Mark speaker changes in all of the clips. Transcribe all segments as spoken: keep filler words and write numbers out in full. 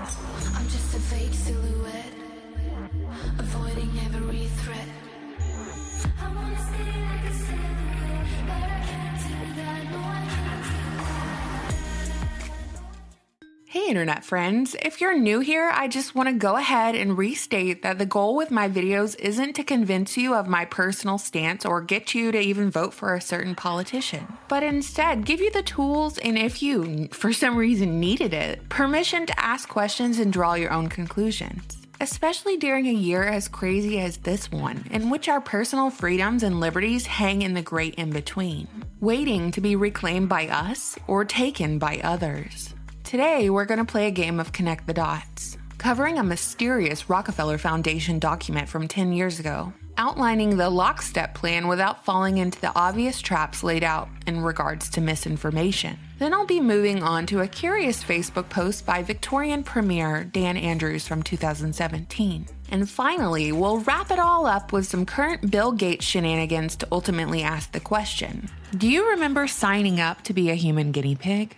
Speaker 1: I'm just a fake silhouette, avoiding every threat. I wanna stay like a silhouette, but I can't do that, no I can't do that.
Speaker 2: Hey internet friends, if you're new here, I just want to go ahead and restate that the goal with my videos isn't to convince you of my personal stance or get you to even vote for a certain politician, but instead give you the tools and, if you, for some reason, needed it, permission to ask questions and draw your own conclusions. Especially during a year as crazy as this one, in which our personal freedoms and liberties hang in the great in-between, waiting to be reclaimed by us or taken by others. Today, we're going to play a game of Connect the Dots, covering a mysterious Rockefeller Foundation document from ten years ago, outlining the lockstep plan without falling into the obvious traps laid out in regards to misinformation. Then I'll be moving on to a curious Facebook post by Victorian Premier Dan Andrews from two thousand seventeen. And finally, we'll wrap it all up with some current Bill Gates shenanigans to ultimately ask the question: do you remember signing up to be a human guinea pig?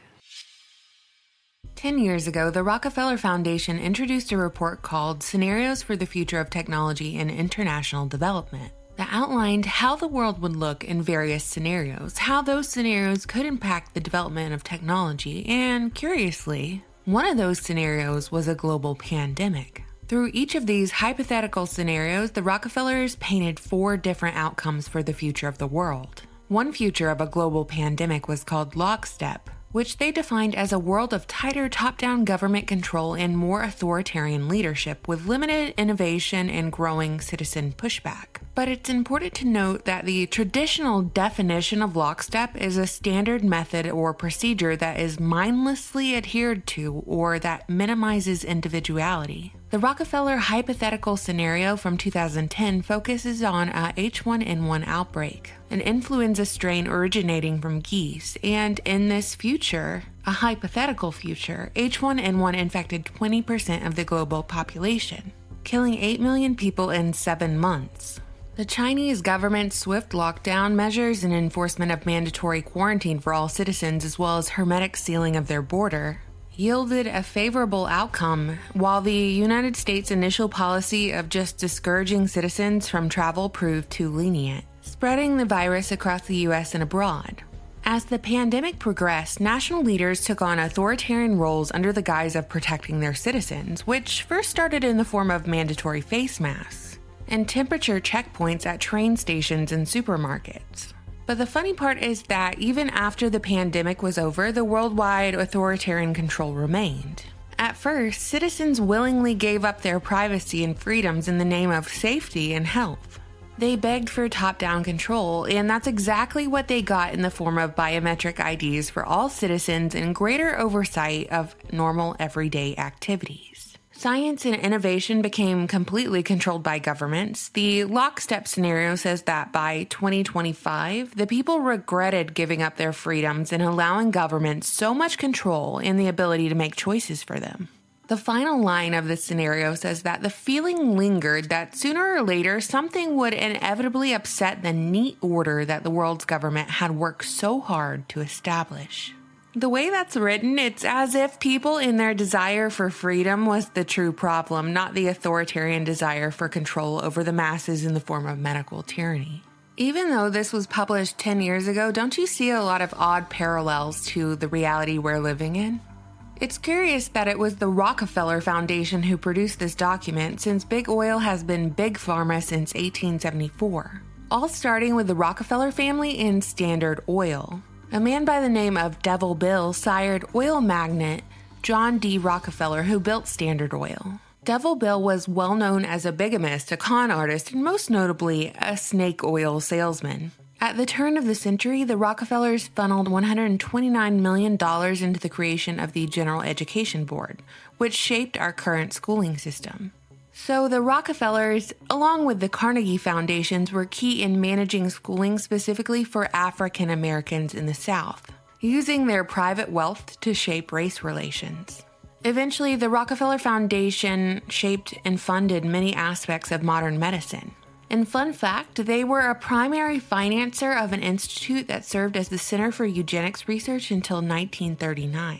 Speaker 2: Ten years ago, the Rockefeller Foundation introduced a report called Scenarios for the Future of Technology and International Development that outlined how the world would look in various scenarios, how those scenarios could impact the development of technology, and curiously, one of those scenarios was a global pandemic. Through each of these hypothetical scenarios, the Rockefellers painted four different outcomes for the future of the world. One future of a global pandemic was called lockstep, which they defined as a world of tighter top-down government control and more authoritarian leadership with limited innovation and growing citizen pushback. But it's important to note that the traditional definition of lockstep is a standard method or procedure that is mindlessly adhered to or that minimizes individuality. The Rockefeller hypothetical scenario from two thousand ten focuses on a H one N one outbreak, an influenza strain originating from geese, and in this future, a hypothetical future, H one N one infected twenty percent of the global population, killing eight million people in seven months. The Chinese government's swift lockdown measures and enforcement of mandatory quarantine for all citizens, as well as hermetic sealing of their border, yielded a favorable outcome, while the United States' initial policy of just discouraging citizens from travel proved too lenient, spreading the virus across the U S and abroad. As the pandemic progressed, national leaders took on authoritarian roles under the guise of protecting their citizens, which first started in the form of mandatory face masks and temperature checkpoints at train stations and supermarkets. But the funny part is that even after the pandemic was over, the worldwide authoritarian control remained. At first, citizens willingly gave up their privacy and freedoms in the name of safety and health. They begged for top-down control, and that's exactly what they got in the form of biometric I Ds for all citizens and greater oversight of normal everyday activities. Science and innovation became completely controlled by governments. The lockstep scenario says that by twenty twenty-five, the people regretted giving up their freedoms and allowing governments so much control and the ability to make choices for them. The final line of this scenario says that the feeling lingered that sooner or later something would inevitably upset the neat order that the world's government had worked so hard to establish. The way that's written, it's as if people in their desire for freedom was the true problem, not the authoritarian desire for control over the masses in the form of medical tyranny. Even though this was published ten years ago, don't you see a lot of odd parallels to the reality we're living in? It's curious that it was the Rockefeller Foundation who produced this document, since big oil has been big pharma since eighteen seventy-four, all starting with the Rockefeller family and Standard Oil. A man by the name of Devil Bill sired oil magnate John D. Rockefeller, who built Standard Oil. Devil Bill was well known as a bigamist, a con artist, and most notably, a snake oil salesman. At the turn of the century, the Rockefellers funneled one hundred twenty-nine million dollars into the creation of the General Education Board, which shaped our current schooling system. So the Rockefellers, along with the Carnegie Foundations, were key in managing schooling specifically for African Americans in the South, using their private wealth to shape race relations. Eventually, the Rockefeller Foundation shaped and funded many aspects of modern medicine. And fun fact, they were a primary financer of an institute that served as the Center for Eugenics Research until nineteen thirty-nine.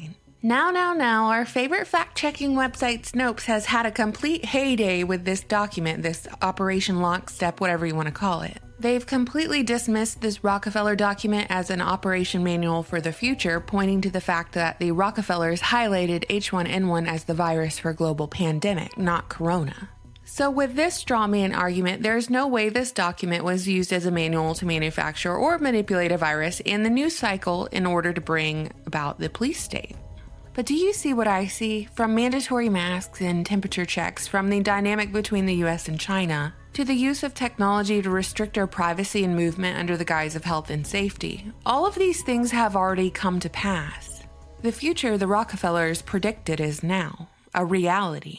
Speaker 2: Now, now, now, our favorite fact-checking website Snopes has had a complete heyday with this document, this Operation Lockstep, whatever you want to call it. They've completely dismissed this Rockefeller document as an operation manual for the future, pointing to the fact that the Rockefellers highlighted H one N one as the virus for global pandemic, not corona. So with this straw man argument, there's no way this document was used as a manual to manufacture or manipulate a virus in the news cycle in order to bring about the police state. But do you see what I see? From mandatory masks and temperature checks, from the dynamic between the U S and China, to the use of technology to restrict our privacy and movement under the guise of health and safety. All of these things have already come to pass. The future the Rockefellers predicted is now, a reality.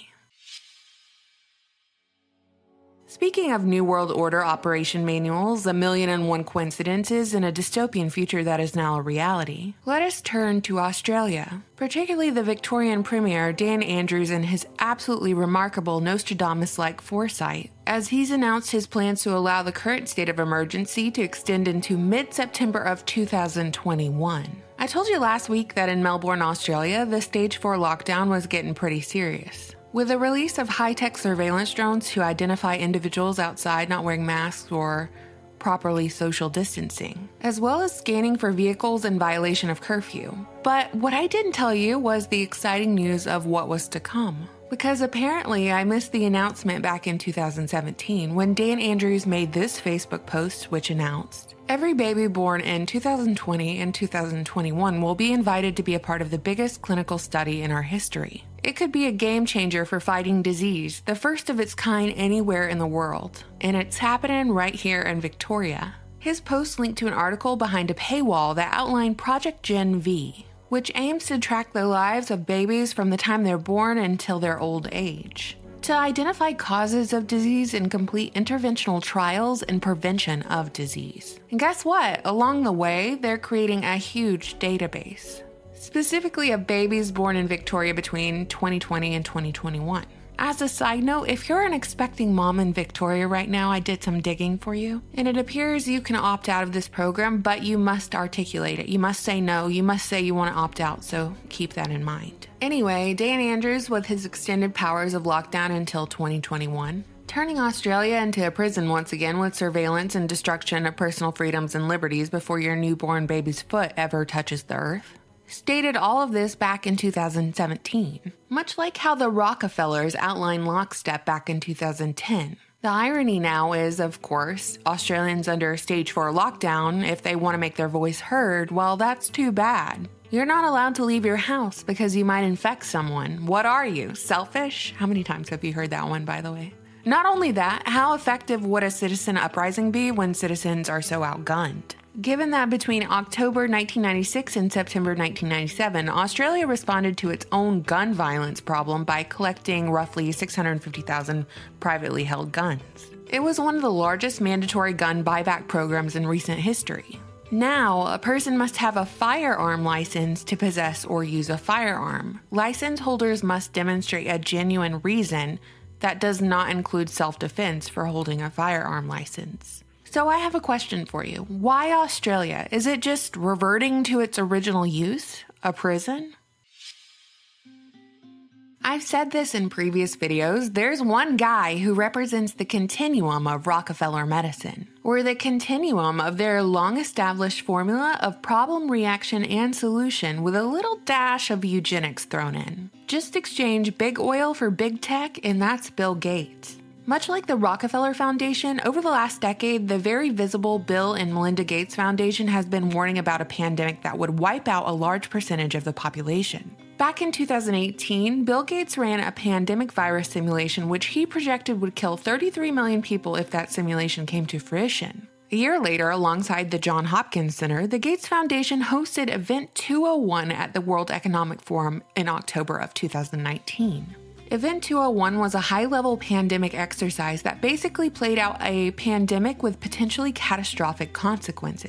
Speaker 2: Speaking of New World Order operation manuals, a million and one coincidences, and a dystopian future that is now a reality, let us turn to Australia, particularly the Victorian Premier Dan Andrews and his absolutely remarkable Nostradamus-like foresight, as he's announced his plans to allow the current state of emergency to extend into mid-September of two thousand twenty-one. I told you last week that in Melbourne, Australia, the stage four lockdown was getting pretty serious. With the release of high-tech surveillance drones to identify individuals outside not wearing masks or properly social distancing, as well as scanning for vehicles in violation of curfew. But what I didn't tell you was the exciting news of what was to come. Because apparently I missed the announcement back in two thousand seventeen when Dan Andrews made this Facebook post which announced, every baby born in two thousand twenty and two thousand twenty-one will be invited to be a part of the biggest clinical study in our history. It could be a game changer for fighting disease, the first of its kind anywhere in the world. And it's happening right here in Victoria. His post linked to an article behind a paywall that outlined Project Gen V, which aims to track the lives of babies from the time they're born until their old age, to identify causes of disease and complete interventional trials and prevention of disease. And guess what? Along the way, they're creating a huge database, specifically of babies born in Victoria between twenty twenty and twenty twenty-one. As a side note, if you're an expecting mom in Victoria right now, I did some digging for you, and it appears you can opt out of this program, but you must articulate it. You must say no. You must say you want to opt out, so keep that in mind. Anyway, Dan Andrews, with his extended powers of lockdown until twenty twenty-one, turning Australia into a prison once again with surveillance and destruction of personal freedoms and liberties before your newborn baby's foot ever touches the earth, stated all of this back in two thousand seventeen, much like how the Rockefellers outlined lockstep back in two thousand ten. The irony now is, of course, Australians under stage four lockdown, if they want to make their voice heard, well, that's too bad. You're not allowed to leave your house because you might infect someone. What are you, selfish? How many times have you heard that one, by the way? Not only that, how effective would a citizen uprising be when citizens are so outgunned? Given that between October nineteen ninety-six and September nineteen ninety-seven, Australia responded to its own gun violence problem by collecting roughly six hundred fifty thousand privately held guns. It was one of the largest mandatory gun buyback programs in recent history. Now, a person must have a firearm license to possess or use a firearm. License holders must demonstrate a genuine reason that does not include self-defense for holding a firearm license. So I have a question for you. Why Australia? Is it just reverting to its original use, a prison? I've said this in previous videos, there's one guy who represents the continuum of Rockefeller medicine, or the continuum of their long-established formula of problem, reaction, and solution with a little dash of eugenics thrown in. Just exchange big oil for big tech, and that's Bill Gates. Much like the Rockefeller Foundation, over the last decade, the very visible Bill and Melinda Gates Foundation has been warning about a pandemic that would wipe out a large percentage of the population. Back in two thousand eighteen, Bill Gates ran a pandemic virus simulation which he projected would kill thirty-three million people if that simulation came to fruition. A year later, alongside the Johns Hopkins Center, the Gates Foundation hosted Event two oh one at the World Economic Forum in October of two thousand nineteen. Event two oh one was a high-level pandemic exercise that basically played out a pandemic with potentially catastrophic consequences.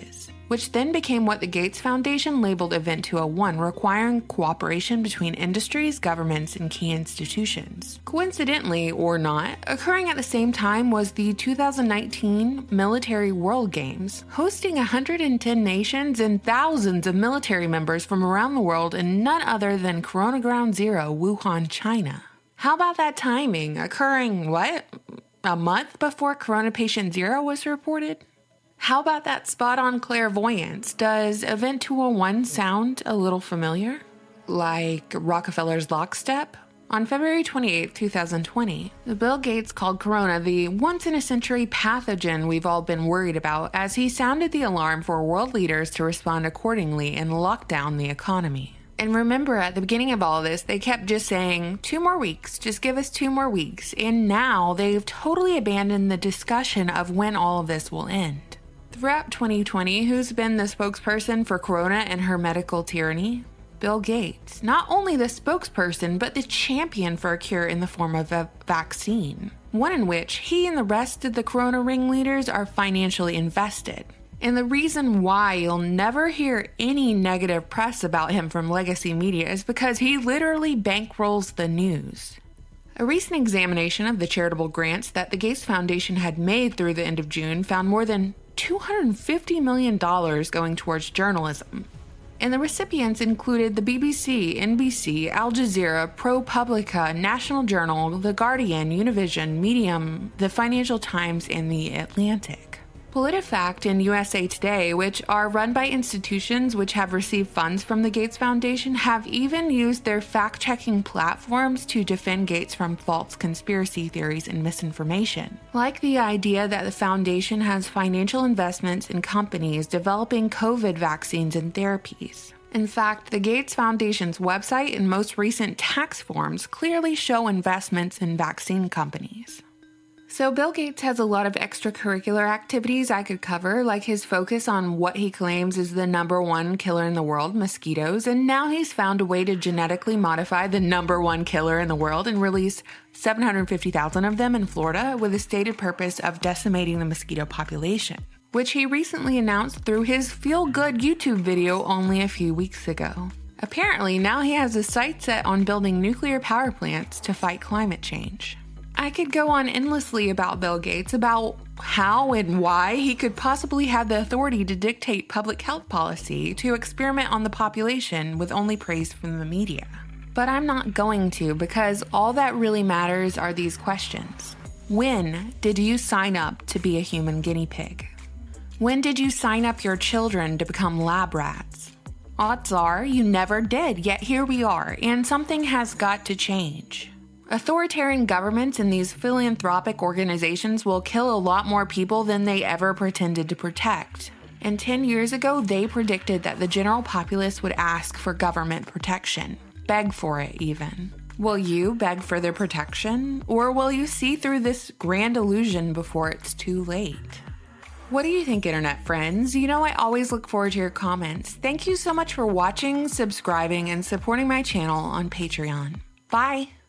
Speaker 2: which then became what the Gates Foundation labeled Event two oh one, requiring cooperation between industries, governments, and key institutions. Coincidentally, or not, occurring at the same time was the two thousand nineteen Military World Games, hosting one hundred ten nations and thousands of military members from around the world in none other than Corona Ground Zero, Wuhan, China. How about that timing, occurring, what, a month before Corona Patient Zero was reported? How about that spot-on clairvoyance? Does Event two oh one sound a little familiar? Like Rockefeller's lockstep? On February twenty-eighth, twenty twenty, Bill Gates called Corona the once-in-a-century pathogen we've all been worried about as he sounded the alarm for world leaders to respond accordingly and lock down the economy. And remember, at the beginning of all this, they kept just saying, two more weeks, just give us two more weeks. And now they've totally abandoned the discussion of when all of this will end. Throughout twenty twenty, who's been the spokesperson for Corona and her medical tyranny? Bill Gates. Not only the spokesperson, but the champion for a cure in the form of a vaccine. One in which he and the rest of the Corona ringleaders are financially invested. And the reason why you'll never hear any negative press about him from legacy media is because he literally bankrolls the news. A recent examination of the charitable grants that the Gates Foundation had made through the end of June found more than two hundred fifty million dollars going towards journalism. And the recipients included the B B C, N B C, Al Jazeera, ProPublica, National Journal, The Guardian, Univision, Medium, The Financial Times, and The Atlantic. PolitiFact and U S A Today, which are run by institutions which have received funds from the Gates Foundation, have even used their fact-checking platforms to defend Gates from false conspiracy theories and misinformation, like the idea that the foundation has financial investments in companies developing COVID vaccines and therapies. In fact, the Gates Foundation's website and most recent tax forms clearly show investments in vaccine companies. So Bill Gates has a lot of extracurricular activities I could cover, like his focus on what he claims is the number one killer in the world, mosquitoes, and now he's found a way to genetically modify the number one killer in the world and release seven hundred fifty thousand of them in Florida with the stated purpose of decimating the mosquito population, which he recently announced through his feel-good YouTube video only a few weeks ago. Apparently, now he has a sight set on building nuclear power plants to fight climate change. I could go on endlessly about Bill Gates, about how and why he could possibly have the authority to dictate public health policy, to experiment on the population with only praise from the media. But I'm not going to, because all that really matters are these questions. When did you sign up to be a human guinea pig? When did you sign up your children to become lab rats? Odds are you never did, yet here we are, and something has got to change. Authoritarian governments and these philanthropic organizations will kill a lot more people than they ever pretended to protect. And ten years ago, they predicted that the general populace would ask for government protection. Beg for it, even. Will you beg for their protection? Or will you see through this grand illusion before it's too late? What do you think, internet friends? You know I always look forward to your comments. Thank you so much for watching, subscribing, and supporting my channel on Patreon. Bye!